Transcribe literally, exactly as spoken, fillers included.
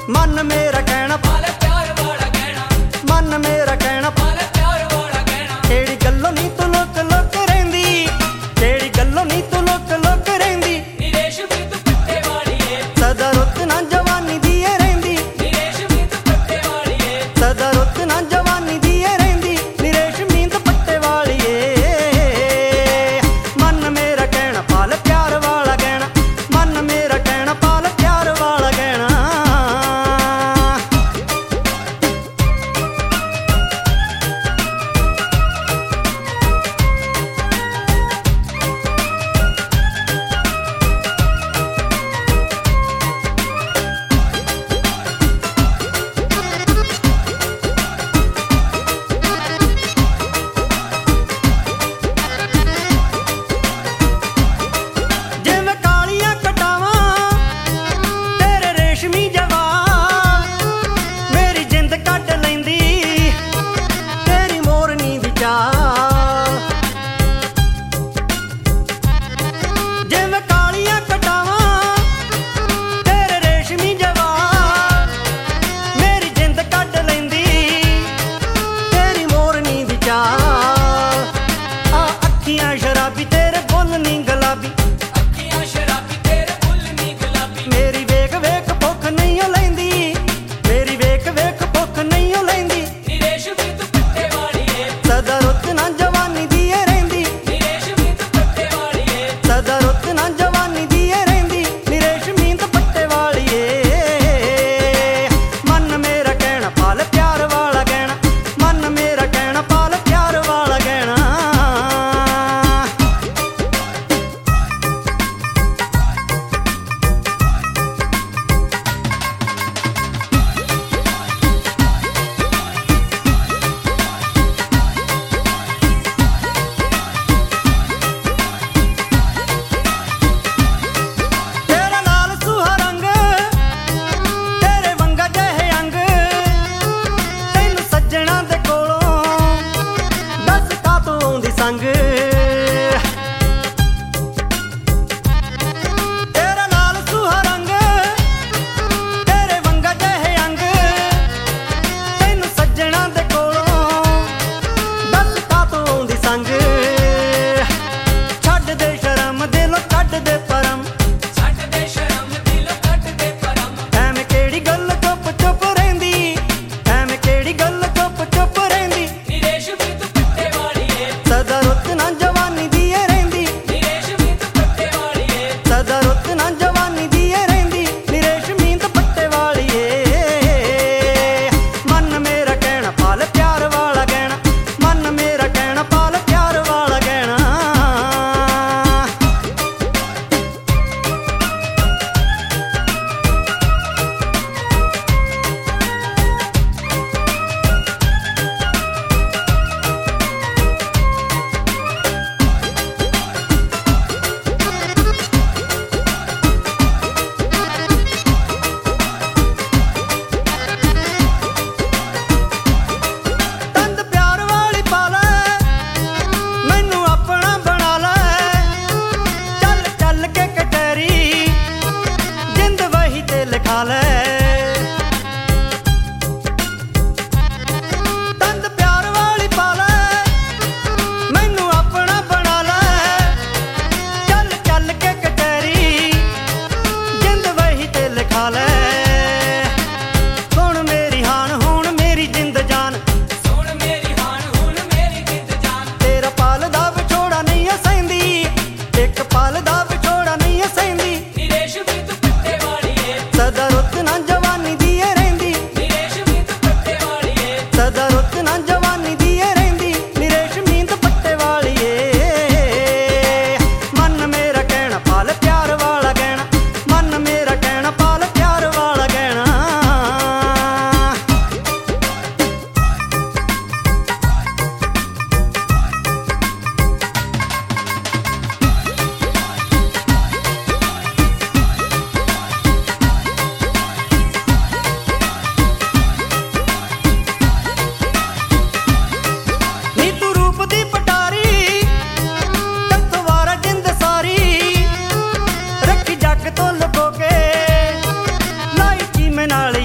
मन मेरा कहना पाले प्यार वाला कहना, मन मेरा कहना पाले प्यार वाला कहना। केड़ी गल्लों नी तू लुक लुक रहिंदी, केड़ी गल्लों नी तू लुक लुक रहिंदी। नी रेशमी तू पट्टे वाली है, सदा रुत ना जवानी दी ए रहिंदी, नी रेशमी तू पट्टे वाली है। सदा रुत ना जवानी दी ए रहिंदी, नी रेशमी तू पट्टे वाली ए। मन मेरा कहना पाल प्यार वाला कहना, मन मेरा कहना पाल प्यार वाला कहना। जिवें कालियां कटावां तेरे रेशमी जवाल, मेरी जिंद कट लैंदी तेरी मोरनी दी चाल। जिवें कालियां कटावां तेरे रेशमी जवाल, मेरी जिंद कट लैंदी तेरी मोरनी दी चाल। आ अखियां शराबी तेरे बुੱਲ नी गुलाबी, अखियां शराबी तेरे बुੱਲ नी गुलाबी। मेरी वेख वेख भुख नहीं ओ लैंदी, मेरी वेख वेख भुख नहीं ओ लैंदी। नी रेशमी तू पट्टे वाली है, सदा रुत ना जवानी दी ए रहिंदी, नी रेशमी तू पट्टे वाली है। सदा रुत ना जवानी दी ए रहिंदी, नी रेशमी तू पट्टे वाली ए। मन मेरा कहना पाल प्यार वाला कहना, मन मेरा कहना पाल प्यार वाला कहना। तेरा लाल सूहा रंग तेरे वंगा जहे अंग, तैनू सज्जणा दे कोलों दस कातों आउंदी संग। तेरा लाल सूहा रंग तेरे वंगा जहे अंग, तैनू सज्जणा दे कोलों दस कातों आउंदी संग। छड्ड दे शर्म दिलों कड्ड दे परम, छੱਡ ਦੇ ਸ਼ਰਮ ਦਿਲੋਂ ਕੱਢ ਦੇ ਪਰਮ। ਐਵੇਂ ਕਿਹੜੀ ਗੱਲ ਚੁੱਪ ਚੁੱਪ ਰਹਿੰਦੀ, ਐਵੇਂ ਕਿਹੜੀ ਗੱਲ ਚੁੱਪ ਚੁੱਪ ਰਹਿੰਦੀ। ਨੀ ਰੇਸ਼ਮੀ ਤੂੰ ਪੱਟੇ ਵਾਲੀ ਹੈ, ਸਦਾ ਰੁੱਤ ਨਾ ਜਵਾਨੀ ਦੀ ਏ ਰਹਿੰਦੀ, ਨੀ ਰੇਸ਼ਮੀ ਤੂੰ ਪੱਟੇ ਵਾਲੀ ਹੈ। ਸਦਾ ਰੁੱਤ ਨਾ ਜਵਾਨੀ ਦੀ ਏ ਰਹਿੰਦੀ, ਨੀ ਰੇਸ਼ਮੀ ਦੁਪੱਟੇ ਵਾਲੀ ਏ। ਮਨ ਮੇਰਾ ਕਹਿਣਾ ਪਾਲ ਪਿਆਰ ਵਾਲਾ ਕਹਿਣਾ, ਮਨ ਮੇਰਾ ਕਹਿਣਾ ਪਾਲ ਪਿਆਰ ਵਾਲਾ ਕਹਿਣਾ। ਤੰਦ ਪਿਆਰ ਵਾਲੀ ਪਾ ਲੈ, ਮੈਨੂੰ ਆਪਣਾ ਬਣਾ ਲੈ। ਚੱਲ ਚੱਲ ਕੇ ਕਟਹਿਰੀ ਜਿੰਦ ਵਹੀ ਤੇ ਲਿਖਾ ਲੈ। ਤੰਦ ਪਿਆਰ ਵਾਲੀ ਪਾ ਲੈ, ਮੈਨੂੰ ਆਪਣਾ ਬਣਾ ਲੈ। ਚੱਲ ਚੱਲ ਕੇ ਕਟਹਿਰੀ ਜਿੰਦ ਵਹੀ ਤੇ ਲਿਖਾ ਲੈ। ਹੁਣ ਮੇਰੀ ਹਾਨ ਹੁਣ ਮੇਰੀ ਜਿੰਦ ਜਾਨ, ਸੁਣ ਮੇਰੀ ਹਾਨ ਹੁਣ ਮੇਰੀ ਜਿੰਦ ਜਾਨ। ਤੇਰਾ ਪਾਲ ਦਾ ਵਿਛੋੜਾ ਨਹੀਂ ਅਸੈਂਦੀ, ਇੱਕ ਪਾਲ ਦਾ ਵਿਛੋੜਾ ਨਹੀਂ ਅਸੈਂਦੀ। ਨੀ ਰੇਸ਼ਮੀ ਤੂੰ ਪੱਟੇ ਵਾਲੀ ਹੈ, ਸਦਾ ਰੁੱਤ ਨਾ ਜਵਾਨੀ ਦੀ ਏ ਰਹਿੰਦੀ, ਨੀ ਰੇਸ਼ਮੀ ਤੂੰ ਪੱਟੇ ਵਾਲੀ ਹੈ। ਸਦਾ ਰੁੱਤ ਨਾ ਜਵਾਨੀ ਦੀ ਏ ਰਹਿੰਦੀ, ਨੀ ਰੇਸ਼ਮੀ ਦੁਪੱਟੇ ਵਾਲੀ ਏ। ਮਨ ਮੇਰਾ ਕਹਿਣਾ ਪਾਲ ਪਿਆਰ ਵਾਲਾ ਕਹਿਣਾ, ਮਨ ਮੇਰਾ ਕਹਿਣਾ ਪਾਲ ਪਿਆਰ ਵਾਲਾ ਕਹਿਣਾ। ਨੀ ਤੂੰ ਰੂਪ ਦੀ ਪਟਾਰੀ ਤਖਤਵਾਰਾ ਜਿੰਦ ਸਾਰੀ, ਰੱਖੀ ਜੱਗ ਤੋਂ ਲੁਕੋ ਕੇ ਲਾਈ ਚੀਮੇ ਨਾਲ